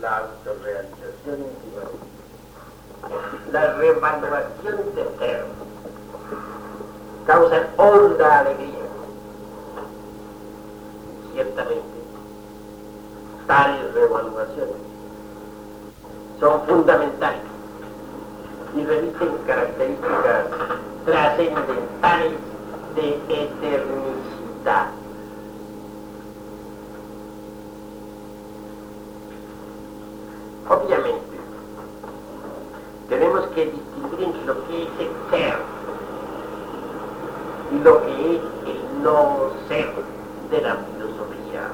la autorrealización individual, la revaluación del ser, causan honda alegría. Ciertamente, tales revaluaciones son fundamentales y revisten características trascendentales de eternicidad. Obviamente, tenemos que distinguir entre lo que es el ser y lo que es el no ser de la filosofía.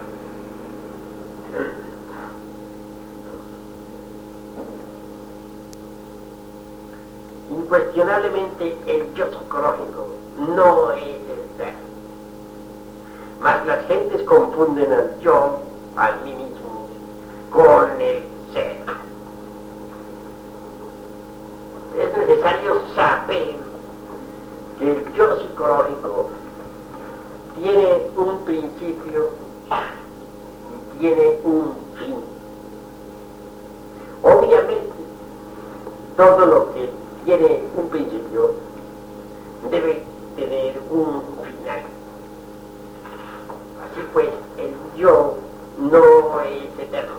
Incuestionablemente el yo psicológico no es el ser, mas las gentes confunden al yo, al mí mismo, con el ser. Es necesario saber que el yo psicológico tiene un principio y tiene un fin. Obviamente, todo lo que tiene un principio debe tener un final. Así pues, el yo no es eterno.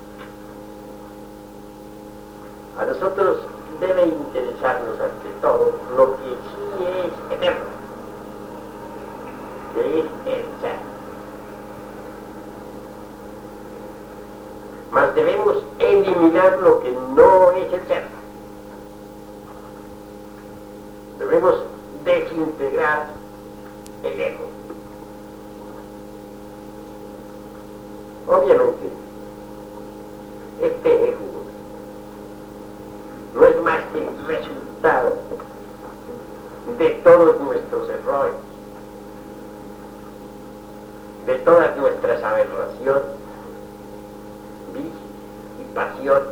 A nosotros debe interesarnos ante todo lo que sí es eterno, que es el ser. Mas debemos eliminar lo que no es el ser. Debemos desintegrar el ego. Obviamente, este ego no es más que el resultado de todos nuestros errores, de todas nuestras aberraciones, vicios y pasiones.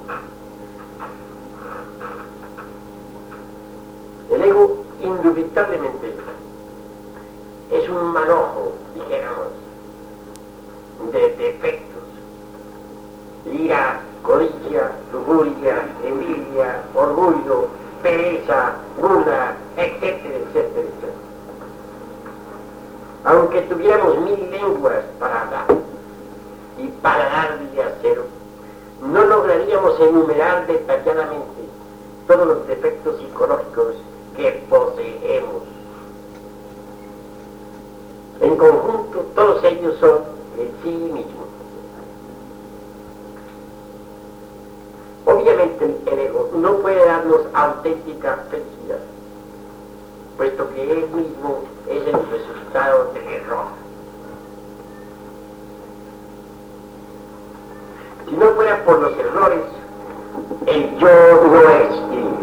El ego, indubitablemente, es un manojo, dijéramos, de defectos: ira, codicia, lujuria, envidia, orgullo, pereza, gula, etcétera, etcétera, etcétera. Aunque tuviéramos 1000 lenguas para hablar y para darle a cero, no lograríamos enumerar detalladamente todos los defectos psicológicos que poseemos. En conjunto, todos ellos son en sí mismos. Obviamente el ego no puede darnos auténtica felicidad, puesto que él mismo es el resultado del error. Si no fuera por los errores, el yo no existiría.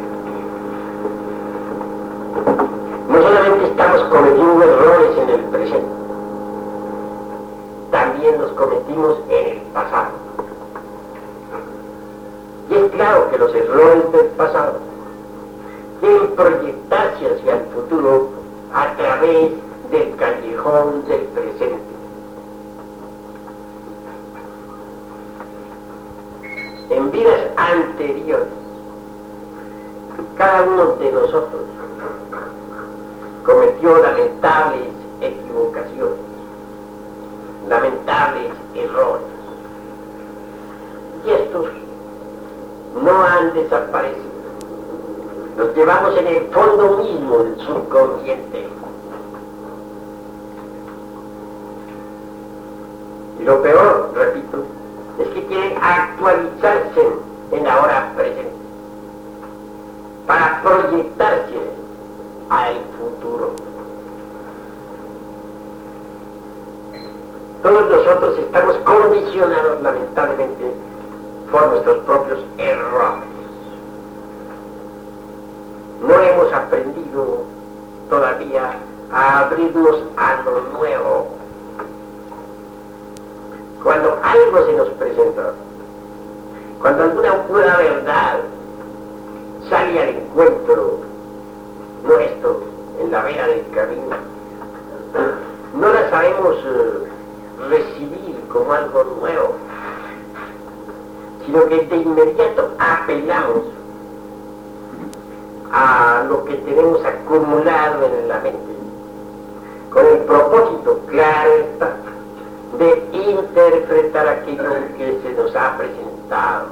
No solamente estamos cometiendo errores en el presente, también los cometimos en el pasado. Y es claro que los errores del pasado deben proyectarse hacia el futuro a través del callejón del presente. En vidas anteriores, cada uno de nosotros cometió lamentables equivocaciones, lamentables errores. Y estos no han desaparecido. Los llevamos en el fondo mismo del subconsciente. Y lo peor, repito, es que quieren actualizarse en la hora presente para proyectarse al futuro. Todos nosotros estamos condicionados lamentablemente por nuestros propios errores. No hemos aprendido todavía a abrirnos a lo nuevo. Cuando algo se nos presenta, cuando alguna pura verdad sale al encuentro nuestro en la vera del camino, no la sabemos recibir como algo nuevo, sino que de inmediato apelamos a lo que tenemos acumulado en la mente, con el propósito, claro está, de interpretar aquello que se nos ha presentado.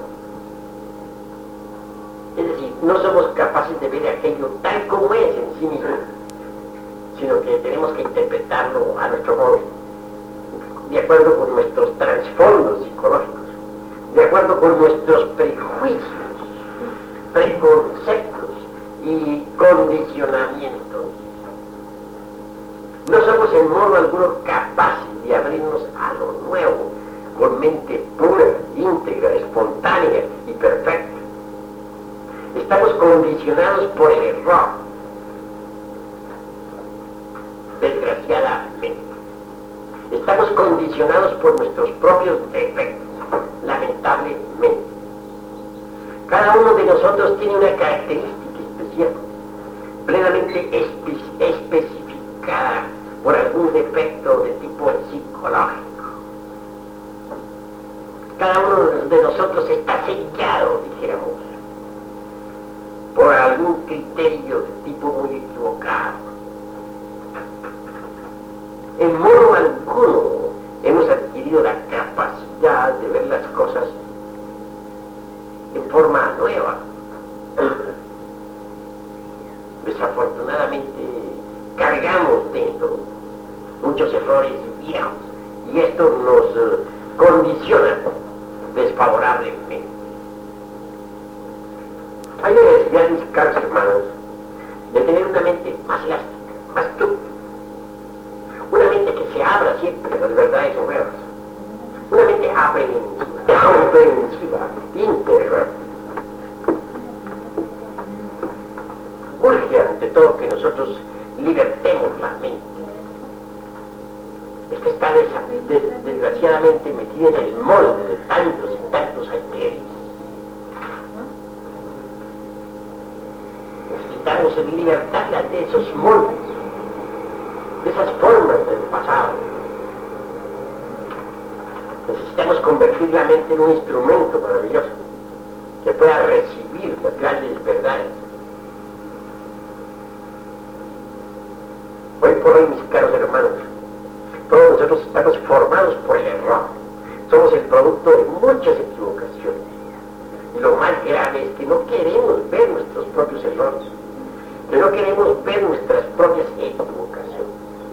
Es decir, no somos capaces de ver aquello tal como es en sí mismo, sino que tenemos que interpretarlo a nuestro modo, de acuerdo con nuestros trasfondos psicológicos, de acuerdo con nuestros prejuicios, preconceptos y condicionamientos. No somos en modo alguno capaces de abrirnos a lo nuevo, con mente pura, íntegra, espontánea y perfecta. Estamos condicionados por el error, desgraciadamente. Estamos condicionados por nuestros propios defectos, lamentablemente. Cada uno de nosotros tiene una característica especial, plenamente especificada por algún defecto de tipo psicológico. Cada uno de nosotros está sellado, dijéramos, por algún criterio de tipo muy equivocado. En modo alguno hemos adquirido la capacidad de ver las cosas en forma nueva. Desafortunadamente cargamos dentro muchos errores viejos y esto nos condiciona desfavorablemente. Hay necesidad, mis caros hermanos, de tener una mente más elástica, más plúgida, una mente que se abra siempre a las verdades nuevas, una mente comprensiva, íntegra. Urge ante todo que nosotros libertemos la mente. Es que está desgraciadamente metida en el molde de tantos y tantos ayeres. Necesitamos libertarla de esos moldes, de esas formas del pasado. Necesitamos convertir la mente en un instrumento maravilloso que pueda recibir las grandes verdades. Hoy por hoy, mis caros hermanos, todos nosotros estamos formados por el error. Somos el producto de muchas equivocaciones. Y lo más grave es que no queremos ver nuestros propios errores, que no queremos ver nuestras propias equivocaciones.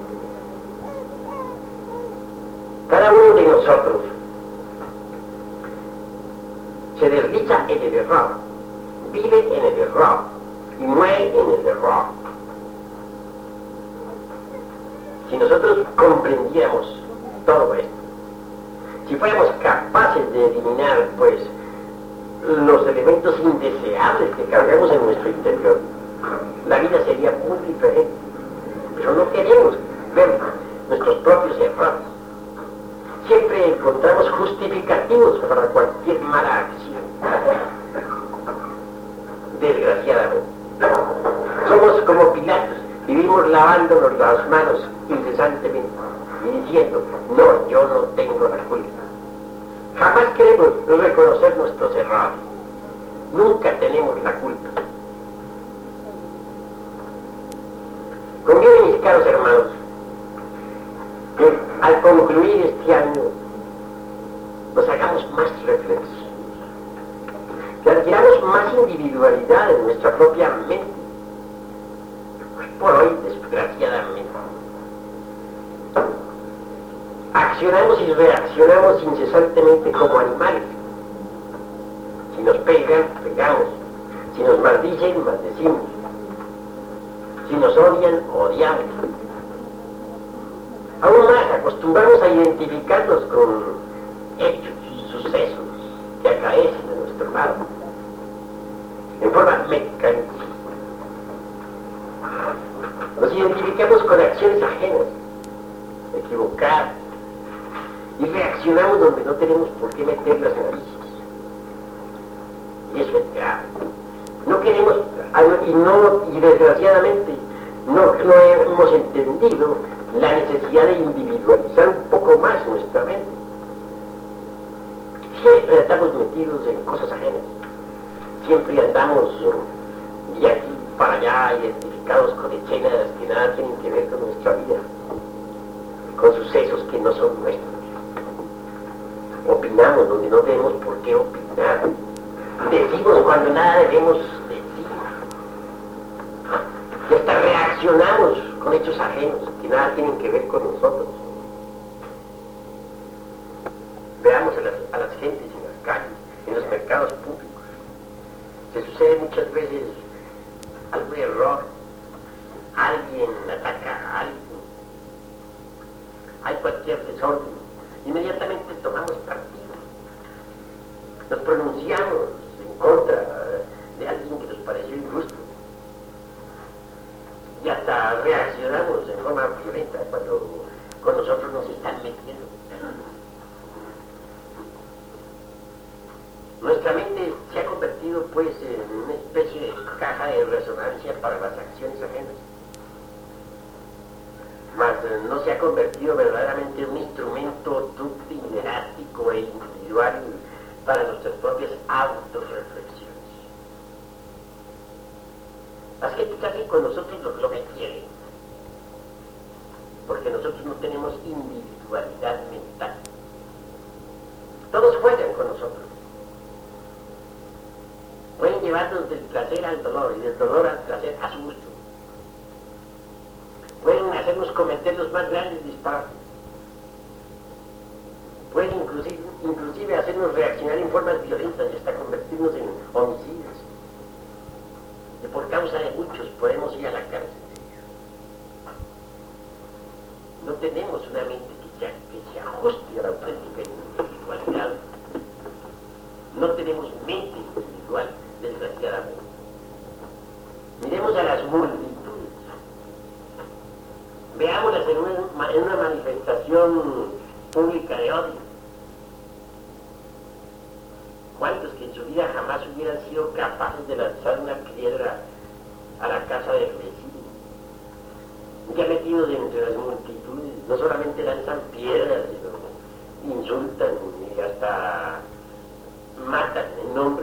Cada uno de nosotros se desliza en el error, vive en el error y muere en el error. Si nosotros comprendiéramos todo esto, si fuéramos capaces de eliminar, pues, los elementos indeseables que cargamos en nuestro interior, la vida sería muy diferente. Pero no queremos ver nuestros propios errores. Siempre encontramos justificativos para cualquier mala acción. Desgraciadamente. Somos como Pilatos, vivimos lavándonos las manos incesantemente y diciendo, no, yo no tengo la culpa. Jamás queremos reconocer nuestros errores. Nunca tenemos la culpa. Conviene, mis caros hermanos, que al concluir este año nos hagamos más reflexiones, que adquiramos más individualidad en nuestra propia mente. Pues por hoy, desgraciadamente, accionamos y reaccionamos incesantemente como animales. Si nos pegan, pegamos. Si nos maldicen, maldecimos. Si nos odian, odiamos. Aún más, acostumbramos a identificarnos con hechos, sucesos que acaecen de nuestro lado, en forma mecánica. Nos identificamos con acciones ajenas, equivocadas, y reaccionamos donde no tenemos por qué meter las narices. Y eso es grave. No queremos, y desgraciadamente no hemos entendido la necesidad de individualizar un poco más nuestra mente. Siempre estamos metidos en cosas ajenas. Siempre andamos de aquí para allá identificados con escenas que nada tienen que ver con nuestra vida, con sucesos que no son nuestros. Opinamos donde no tenemos por qué opinar. Decimos cuando nada debemos decir. Y hasta reaccionamos con hechos ajenos que nada tienen que ver con nosotros. Veamos a las gentes en las calles, en los mercados públicos. Se sucede muchas veces algún error. Alguien ataca a alguien. Hay cualquier desorden. Inmediatamente tomamos partido. Nos pronunciamos en contra de alguien que nos pareció injusto. Y hasta reaccionamos en forma violenta cuando con nosotros nos están metiendo. Nuestra mente se ha convertido pues en una especie de caja de resonancia para las acciones ajenas. Mas no se ha convertido verdaderamente en un instrumento dúctil, elástico e individual para nuestras propias autorreflexiones. Las gentes hacen con nosotros lo que quieren, porque nosotros no tenemos individualidad mental. Todos juegan con nosotros. Pueden llevarnos del placer al dolor y del dolor al placer a su gusto. Pueden hacernos cometer los más grandes disparates. Pueden inclusive hacernos reaccionar en formas violentas y hasta convertirnos en homicidas. Y por causa de muchos podemos ir a la cárcel. No tenemos una mente que se ajuste a la auténtica individualidad. No tenemos mente individual, desgraciadamente. Miremos a las multitudes. Veámoslas en una manifestación pública de odio. ¿Cuántos que en su vida jamás hubieran sido capaces de lanzar una piedra a la casa del vecino? Ya metidos entre las multitudes, no solamente lanzan piedras, sino insultan y hasta matan en nombre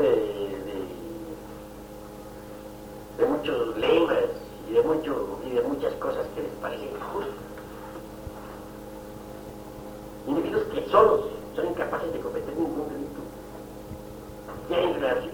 de muchos lemas y de muchas cosas que les parecen injustas. Individuos que solos son incapaces de cometer ningún delito. Ya en relación